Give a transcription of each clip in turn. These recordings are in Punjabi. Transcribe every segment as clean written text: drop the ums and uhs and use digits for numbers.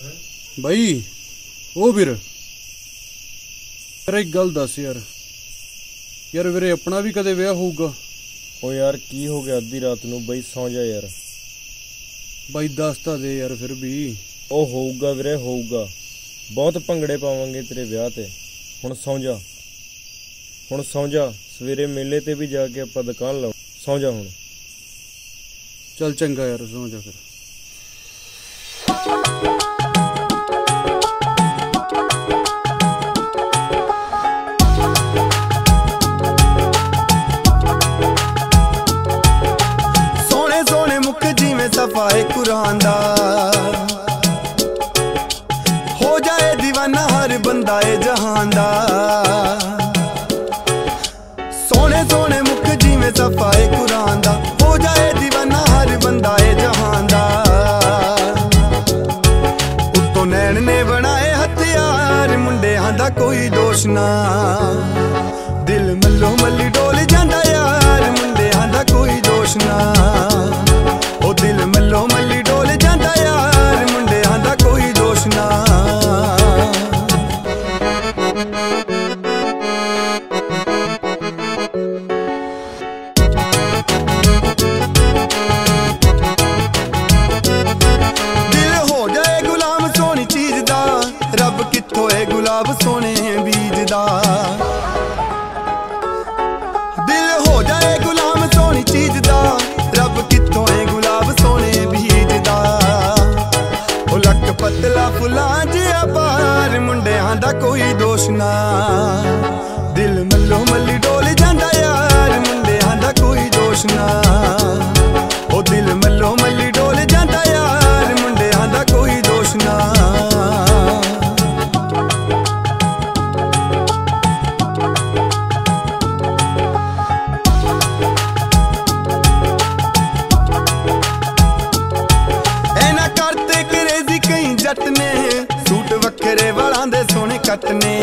ਬਈ ਉਹ ਵੀਰ ਇੱਕ ਗੱਲ ਦੱਸ ਯਾਰ ਵੀਰੇ ਆਪਣਾ ਵੀ ਕਦੇ ਵਿਆਹ ਹੋਊਗਾ? ਉਹ ਯਾਰ ਕੀ ਹੋ ਗਿਆ ਅੱਧੀ ਰਾਤ ਨੂੰ ਬਈ, ਸੌਂ ਜਾ ਯਾਰ। ਬਾਈ ਦੱਸ ਤਾਂ ਦੇ ਯਾਰ ਫਿਰ ਵੀ। ਉਹ ਹੋਊਗਾ ਵੀਰੇ ਹੋਊਗਾ, ਬਹੁਤ ਭੰਗੜੇ ਪਾਵਾਂਗੇ ਤੇਰੇ ਵਿਆਹ ਤੇ। ਹੁਣ ਸੌਂ ਜਾ, ਹੁਣ ਸੌਂ ਜਾ, ਸਵੇਰੇ ਮੇਲੇ ਤੇ ਵੀ ਜਾ ਕੇ ਆਪਾਂ ਦੁਕਾਨ ਲਾਉ। ਸੌਂ ਜਾ ਹੁਣ। ਚੱਲ ਚੰਗਾ ਯਾਰ, ਸੌਂ ਜਾ ਫਿਰ। ਸੋਹਣੇ ਸੋਹਣੇ ਮੁੱਖ ਜਿਵੇਂ ਸਫਾਏ ਕੁਰਾਨ ਦਾ, ਹੋ ਜਾਏ ਦੀਵਾਨਾ ਹਰ ਬੰਦਾ ਏ ਜਹਾਨ ਦਾ। ਸੋਹਣੇ ਸੋਹਣੇ ਮੁੱਖ ਜਿਵੇਂ ਸਫਾਏ ਕੁਰਾਨ ਦਾ, ਹੋ ਜਾਏ ਦੀਵਾਨਾ ਹਰ ਬੰਦਾ ਏ ਜਹਾਨ ਦਾ। ਉੱਤੋਂ ਨੈਣ ਨੇ ਬਣਾਏ ਹਥਿਆਰ, ਮੁੰਡਿਆਂ ਦਾ ਕੋਈ ਦੋਸ਼ ਨਾ। ਦਿਲ ਮੱਲੋ ਮੱਲੀ ਡੋਲ ਜਾਂਦਾ ਯਾਰ, ਮੁੰਡਿਆਂ ਦਾ ਕੋਈ ਦੋਸ਼ ਨਾ। ਉਹ ਦਿਲ ਮੱਲੋ ਮੱਲੀ ਡੋਲ ਜਾਂਦਾ ਯਾਰ, ਮੁੰਡਿਆਂ ਦਾ ਕੋਈ ਦੋਸ਼ ਨਾ। ਦਿਲ ਹੋ ਜਾਏ ਗੁਲਾਮ ਸੋਹਣੀ ਚੀਜ਼ ਦਾ, ਰੱਬ ਕਿੱਥੋਂ ਏ ਗੁਲਾਬ ਸੋਹਣੇ ਬੀਜ ਦਾ। ਦਿਲ ਹੋ ਜਾਏ ਗੁਲਾਮ ਸੋਹਣੀ ਚੀਜ਼ ਦਾ, ਰੱਬ ਕਿੱਥੋਂ ਏ ਗੁਲਾਬ ਸੋਹਣੇ ਬੀਜ ਦਾ। ਉਹ ਲੱਕ ਪਤਲਾ ਫੁੱਲਾਂ ਜਿਹਾ ਪਾਰ, ਮੁੰਡਿਆਂ ਦਾ ਕੋਈ ਦੋਸ਼ ਨਾ। ਦਿਲ ਮੱਲੋ ਮੱਲੀ ਡੋਲ ਜਾਂਦਾ ਯਾਰ, ਮੁੰਡਿਆਂ ਦਾ ਕੋਈ ਦੋਸ਼ ਨਾ। ਉਹ ਦਿਲ ਮੱਲੋ ਮੱਲੀ ਡੋਲ ਜਾਂਦਾ ਯਾਰ, ਮੁੰਡਿਆਂ ਦਾ ਕੋਈ ਦੋਸ਼ ਨਾ। ਜੱਟ ਨੇ ਸੂਟ ਵੱਖਰੇ ਵਾਲਾਂ ਦੇ ਸੋਹਣੇ ਕੱਟ ਨੇ,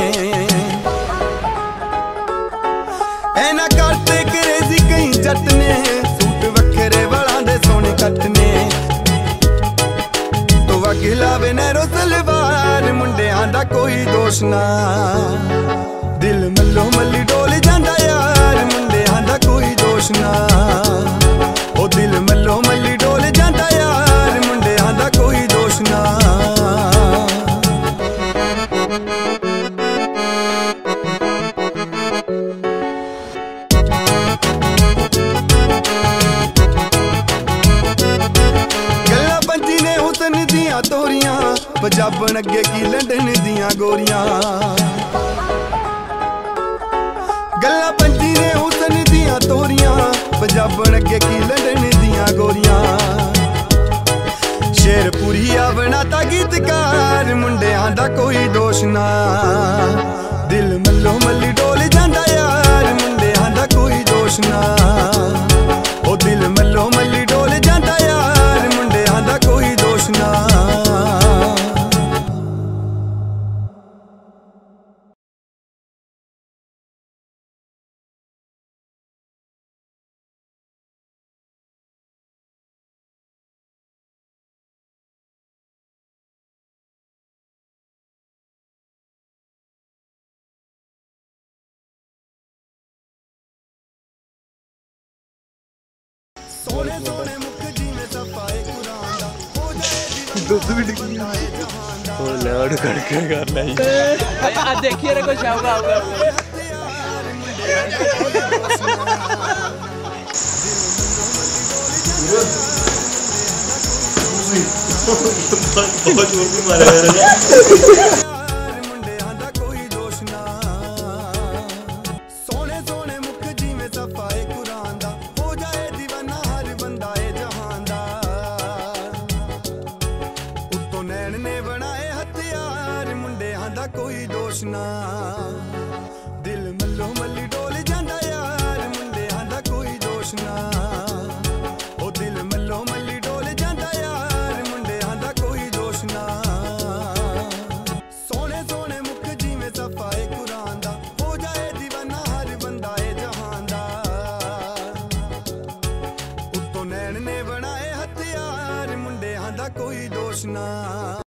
ਐਨਾ ਕਰਤੇ ਕਰੇਜ਼ੀ ਕਈ ਜੱਟ ਨੇ, ਸੂਟ ਵੱਖਰੇ ਵਾਲਾਂ ਦੇ ਸੋਹਣੇ ਕੱਟ ਨੇ। ਤੋ ਵਗ ਲਾਵੇ ਨਹਿਰੋ ਸਲਵਾਰ, ਮੁੰਡਿਆਂ ਦਾ ਕੋਈ ਦੋਸ਼ ਨਾ। ਦਿਲ ਮੱਲੋ ਮੱਲੀ ਡੋਲ ਜਾਂਦਾ ਯਾਰ, ਮੁੰਡਿਆਂ ਦਾ ਕੋਈ ਦੋਸ਼ ਨਾ। ਉਹ ਦਿਲ ਮੱਲੋ ਮੱਲੀ ਡੋਲ ਜਾਂਦਾ ਯਾਰ, ਮੁੰਡਿਆਂ ਦਾ ਕੋਈ ਦੋਸ਼ ਨਾ। ਗੱਲਾਂ ਪੰਜੀ ਨੇ ਹੁਸਨ ਦੀਆਂ ਤੋਰੀਆਂ, ਪੰਜਾਬਣ ਅੱਗੇ ਕੀ ਲੰਡਨ ਦੀਆਂ ਗੋਰੀਆਂ। ਗੱਲਾਂ ਪੰਜੀ ਨੇ ਹੁਸਨ ਦੀਆਂ ਤੋਰੀਆਂ, ਪੰਜਾਬਣ ਅੱਗੇ ਕੀ ਲੰਡਨ ਦੀਆਂ ਗੋਰੀਆਂ। ਸ਼ੇਰਪੁਰੀ ਆ ਬਣਾਤਾ ਗੀਤਕਾਰ, ਮੁੰਡਿਆਂ ਦਾ ਕੋਈ ਦੋਸ਼ ਨਾ। ਦਿਲ ਮੱਲੋ ਮੱਲੀ ਡੋਲ ਜਾਂਦਾ ਯਾਰ, ਮੁੰਡਿਆਂ ਦਾ ਕੋਈ ਦੋਸ਼ ਨਾ। ਉਹ ਦਿਲ ਮੱਲੋ ਮੱਲੀ ਡੋਲ ਜਾਂਦਾ ਯਾਰ, ਮੁੰਡਿਆਂ ਦਾ ਕੋਈ ਦੋਸ਼ ਨਾ। ਸੋਹਣੇ ਸੋਹਣੇ ਮੁੱਖ ਜਿਵੇਂ ਸਫਾਏ ਕੁਰਾਨ ਦਾ, ਹੋ ਜਾਏ ਦੁੱਧ ਵੀ ਡਿੱਗੀ ਉਹ ਲੈੜ ਕਰਕੇ ਕਰਨਾ ਹੀ ਆ ਦੇਖੀਏ ਰੇ ਕੁਛ ਆਊਗਾ ਆਊਗਾ। ਬਹੁਤ ਜ਼ੋਰ ਦੀ ਮਾਰਿਆ ਯਾਰ। ਮੁੰਡਿਆਂ ਦਾ ਕੋਈ ਦੋਸ਼ ਨਾ। ਸੋਹਣੇ ਸੋਹਣੇ ਮੁੱਖ ਜਿਵੇਂ ਸਫਾਏ ਕੁਰਾਨ ਦਾ, ਹੋ ਜਾਏ ਦੀਵਾਨਾ ਹਰ ਬੰਦਾ ਏ ਜਹਾਨ ਦਾ। ਉੱਤੋਂ ਨੈਣ ਨੇ ਬਣਾਏ ਹਥਿਆਰ, ਮੁੰਡਿਆਂ ਦਾ ਕੋਈ ਦੋਸ਼ ਨਾ। ਦਿਲ ਮੱਲੋ ਮੱਲੀ ਡੋਲ ਜਾਂਦਾ ਯਾਰ, ਮੁੰਡਿਆਂ ਦਾ ਕੋਈ ਦੋਸ਼ ਨਾ। ਉਹ ਦਿਲ ਮੱਲੋ ਮੱਲੀ ਡੋਲ ਜਾਂਦਾ ਯਾਰ, ਮੁੰਡਿਆਂ ਦਾ ਕੋਈ ਦੋਸ਼ ਨਾ। ਸੋਹਣੇ ਸੋਹਣੇ ਮੁੱਖ ਜਿਵੇਂ ਸਫਾਏ ਕੁਰਾਨ ਦਾ, ਹੋ ਜਾਏ ਦੀਵਾਨਾ ਹਰ ਬੰਦਾ ਏ ਜਹਾਨ ਦਾ। ਉੱਤੋਂ ਨੈਣ ਨੇ ਬਣਾਏ ਹਥਿਆਰ, ਮੁੰਡਿਆਂ ਦਾ ਕੋਈ ਦੋਸ਼ ਨਾ।